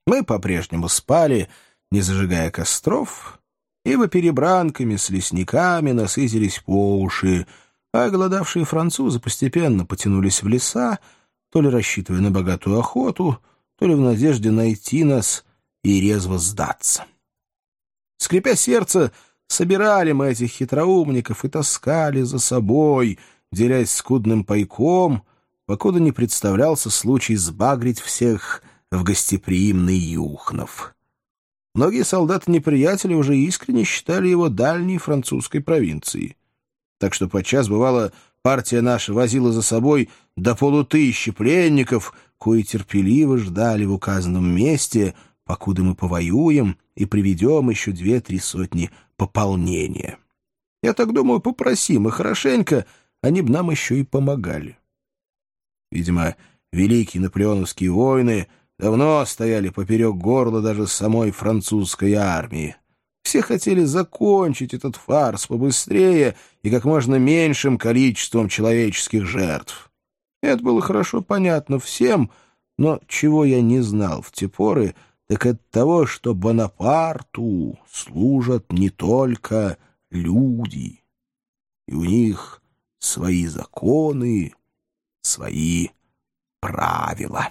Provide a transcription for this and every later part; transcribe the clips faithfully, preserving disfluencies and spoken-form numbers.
Мы по-прежнему спали, не зажигая костров, ибо перебранками с лесниками насытились по уши, а голодавшие французы постепенно потянулись в леса, то ли рассчитывая на богатую охоту, то ли в надежде найти нас и резво сдаться. Скрипя сердце, собирали мы этих хитроумников и таскали за собой, делясь скудным пайком, покуда не представлялся случай сбагрить всех в гостеприимный Юхнов. Многие солдаты неприятеля уже искренне считали его дальней французской провинцией. Так что подчас, бывало, партия наша возила за собой до полутысячи пленников, кои терпеливо ждали в указанном месте, покуда мы повоюем и приведем еще две-три сотни пополнения. Я так думаю, попросим, и хорошенько они б нам еще и помогали. Видимо, великие наполеоновские войны давно стояли поперек горла даже самой французской армии. Все хотели закончить этот фарс побыстрее и как можно меньшим количеством человеческих жертв. Это было хорошо понятно всем, но чего я не знал в те поры, так это того, что Бонапарту служат не только люди, и у них свои законы, свои правила.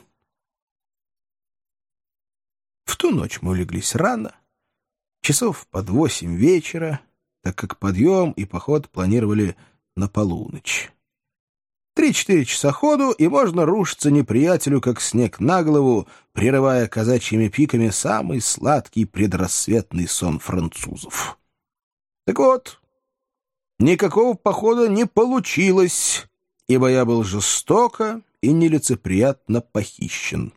В ту ночь мы улеглись рано, часов под восемь вечера, так как подъем и поход планировали на полуночь. Три-четыре часа ходу, и можно рушиться неприятелю, как снег на голову, прерывая казачьими пиками самый сладкий предрассветный сон французов. Так вот, никакого похода не получилось, ибо я был жестоко и нелицеприятно похищен.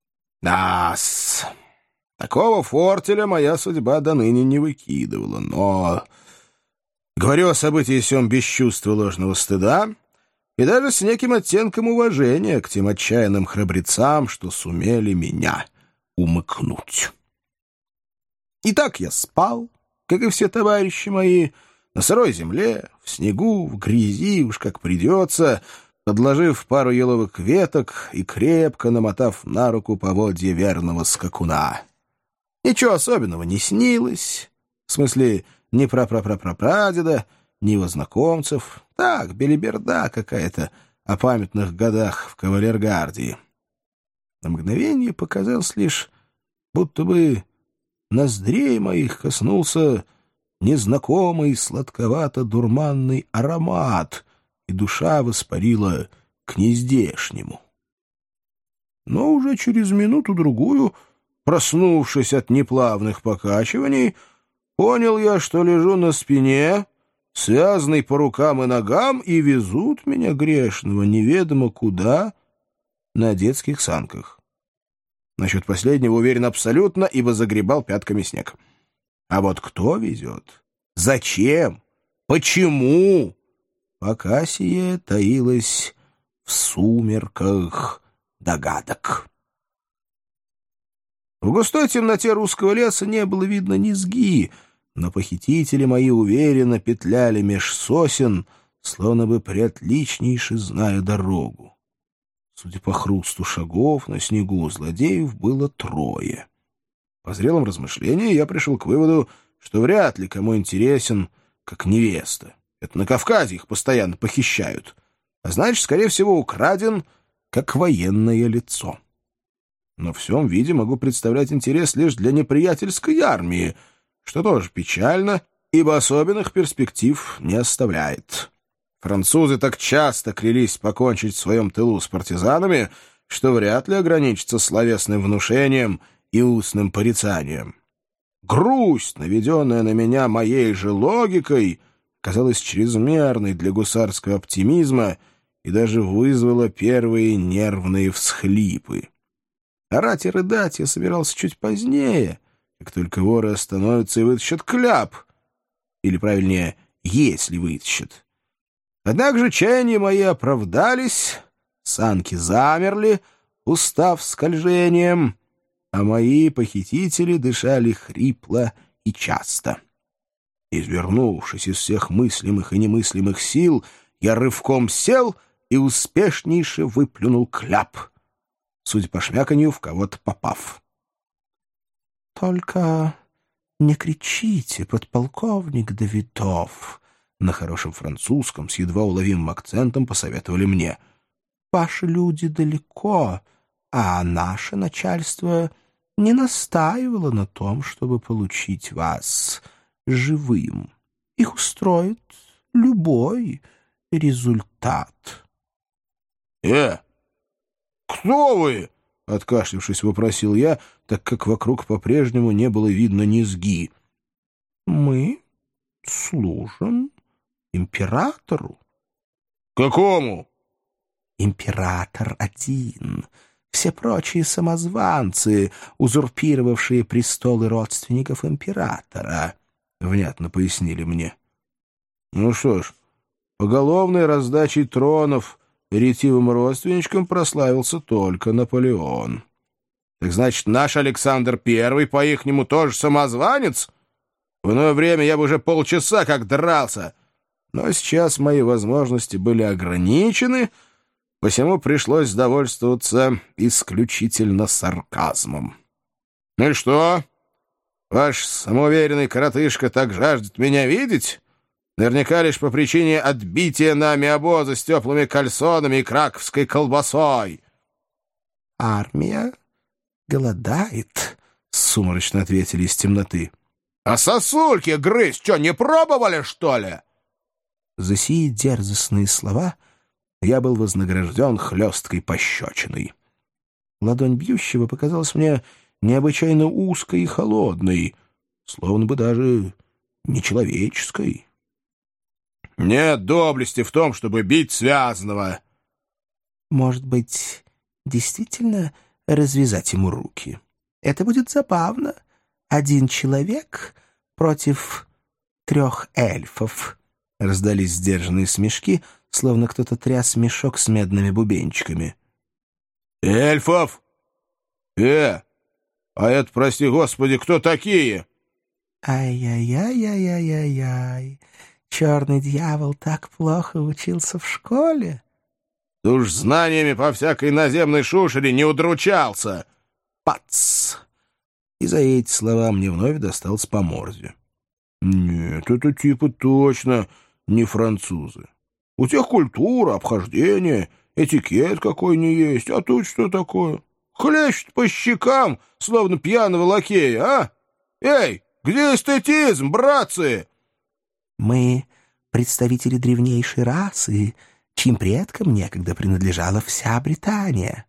Да-с, такого фортеля моя судьба до ныне не выкидывала, но... Говорю о событии сём без чувства ложного стыда и даже с неким оттенком уважения к тем отчаянным храбрецам, что сумели меня умыкнуть. Итак, я спал, как и все товарищи мои, на сырой земле, в снегу, в грязи, уж как придется, подложив пару еловых веток и крепко намотав на руку поводья верного скакуна. Ничего особенного не снилось, в смысле ни прапрапрапрадеда, ни его знакомцев. Так, белиберда какая-то о памятных годах в кавалергардии. На мгновение показалось лишь, будто бы ноздрей моих коснулся незнакомый сладковато-дурманный аромат, и душа воспарила к нездешнему. Но уже через минуту-другую, проснувшись от неплавных покачиваний, понял я, что лежу на спине, связанный по рукам и ногам, и везут меня грешного неведомо куда на детских санках. Насчет последнего уверен абсолютно, ибо загребал пятками снег. А вот кто везет? Зачем? Почему? Пока сие таилось в сумерках догадок. В густой темноте русского леса не было видно низги, но похитители мои уверенно петляли меж сосен, словно бы приотличнейше зная дорогу. Судя по хрусту шагов на снегу, злодеев было трое. По зрелом размышлении я пришел к выводу, что вряд ли кому интересен, как невеста. Это на Кавказе их постоянно похищают. А значит, скорее всего, украден, как военное лицо. Но в всем виде могу представлять интерес лишь для неприятельской армии, что тоже печально, ибо особенных перспектив не оставляет. Французы так часто клялись покончить в своем тылу с партизанами, что вряд ли ограничатся словесным внушением и устным порицанием. Грусть, наведенная на меня моей же логикой, казалась чрезмерной для гусарского оптимизма и даже вызвала первые нервные всхлипы. Орать и рыдать я собирался чуть позднее, как только воры остановятся и вытащат кляп. Или, правильнее, если вытащат. Однако же чаяния мои оправдались, санки замерли, устав скольжением, а мои похитители дышали хрипло и часто. Извернувшись из всех мыслимых и немыслимых сил, я рывком сел и успешнейше выплюнул кляп, судя по шмяканью, в кого-то попав. Только не кричите, подполковник Давидов, — на хорошем французском с едва уловимым акцентом посоветовали мне. Ваши люди далеко, а наше начальство не настаивало на том, чтобы получить вас живым. Их устроит любой результат. — Э, кто вы? — откашлявшись, вопросил я, так как вокруг по-прежнему не было видно низги. — Мы служим императору. — Какому? — Император один. Все прочие самозванцы, узурпировавшие престолы родственников императора, — внятно пояснили мне. — Ну что ж, поголовной раздачей тронов ретивым родственничкам прославился только Наполеон. Так значит, наш Александр Первый по-ихнему тоже самозванец? В иное время я бы уже полчаса как дрался, но сейчас мои возможности были ограничены, посему пришлось довольствоваться исключительно сарказмом. — Ну и что? Ваш самоуверенный коротышка так жаждет меня видеть? Наверняка лишь по причине отбития нами обоза с теплыми кальсонами и краковской колбасой. — Армия голодает, — сумрачно ответили из темноты. — А сосульки грызть что, не пробовали, что ли? За сии дерзостные слова я был вознагражден хлесткой пощечиной. Ладонь бьющего показалась мне необычайно узкой и холодной, словно бы даже нечеловеческой. — Нет доблести в том, чтобы бить связанного. — Может быть, действительно развязать ему руки? Это будет забавно. Один человек против трех эльфов. Раздались сдержанные смешки, словно кто-то тряс мешок с медными бубенчиками. — Эльфов? Э, а это, прости господи, кто такие? — Ай-яй-яй-яй-яй-яй. Черный дьявол так плохо учился в школе. — Ты уж знаниями по всякой наземной шушере не удручался. Пац! И за эти слова мне вновь досталось по морде. Нет, это типа точно не французы. У тех культура, обхождение, этикет какой не есть. А тут что такое? Хлещет по щекам, словно пьяного лакея, а? Эй, где эстетизм, братцы? Мы представители древнейшей расы, чьим предкам некогда принадлежала вся Британия.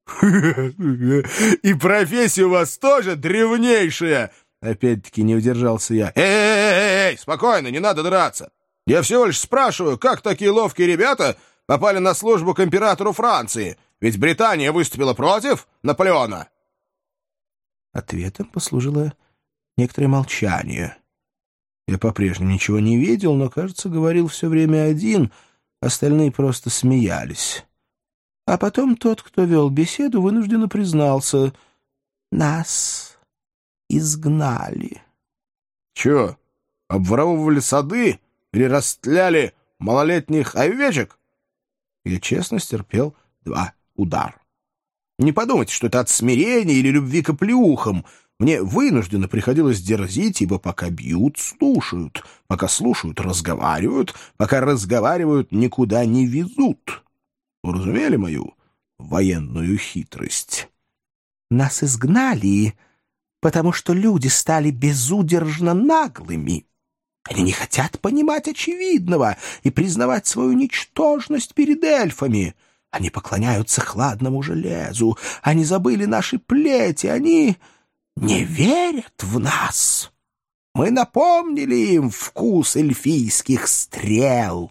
И профессия у вас тоже древнейшая! Опять-таки не удержался я. Эй-эй-эй, спокойно, не надо драться. Я всего лишь спрашиваю, как такие ловкие ребята попали на службу к императору Франции? Ведь Британия выступила против Наполеона. Ответом послужило некоторое молчание. Я по-прежнему ничего не видел, но, кажется, говорил все время один, остальные просто смеялись. А потом тот, кто вел беседу, вынужденно признался: нас изгнали. — Чё, обворовывали сады или растляли малолетних овечек? Я честно стерпел два удара. Не подумайте, что это от смирения или любви к оплеухам. Мне вынужденно приходилось дерзить, ибо пока бьют — слушают, пока слушают — разговаривают, пока разговаривают — никуда не везут. Уразумели мою военную хитрость? Нас изгнали, потому что люди стали безудержно наглыми. Они не хотят понимать очевидного и признавать свою ничтожность перед эльфами. Они поклоняются хладному железу, они забыли наши плети, они не верят в нас. Мы напомнили им вкус эльфийских стрел.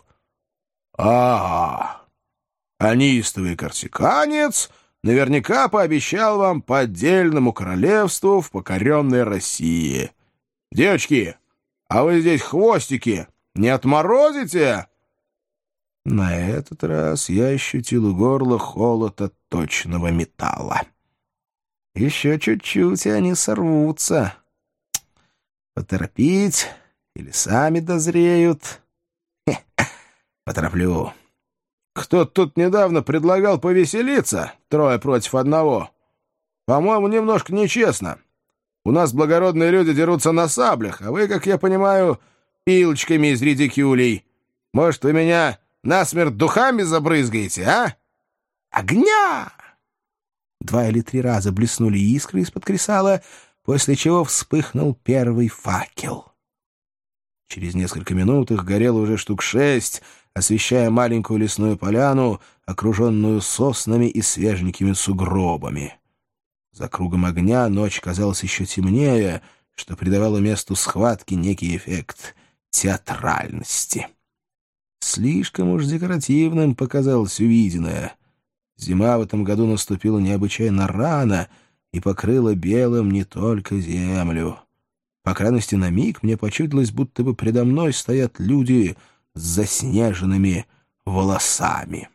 А, а неистовый корсиканец наверняка пообещал вам по отдельному королевству в покоренной России. Девочки, а вы здесь хвостики не отморозите? На этот раз я ощутил у горла холод от точного металла. Еще чуть-чуть, и они сорвутся. Поторопить или сами дозреют? Хе, потороплю. Кто-то тут недавно предлагал повеселиться, трое против одного. По-моему, немножко нечестно. У нас благородные люди дерутся на саблях, а вы, как я понимаю, пилочками из редикюлей. Может, вы меня насмерть духами забрызгаете, а? Огня!» Два или три раза блеснули искры из-под кресала, после чего вспыхнул первый факел. Через несколько минут их горело уже штук шесть, освещая маленькую лесную поляну, окруженную соснами и свеженькими сугробами. За кругом огня ночь казалась еще темнее, что придавало месту схватки некий эффект театральности. Слишком уж декоративным показалось увиденное. Зима в этом году наступила необычайно рано и покрыла белым не только землю. По крайности, на миг мне почудилось, будто бы предо мной стоят люди с заснеженными волосами.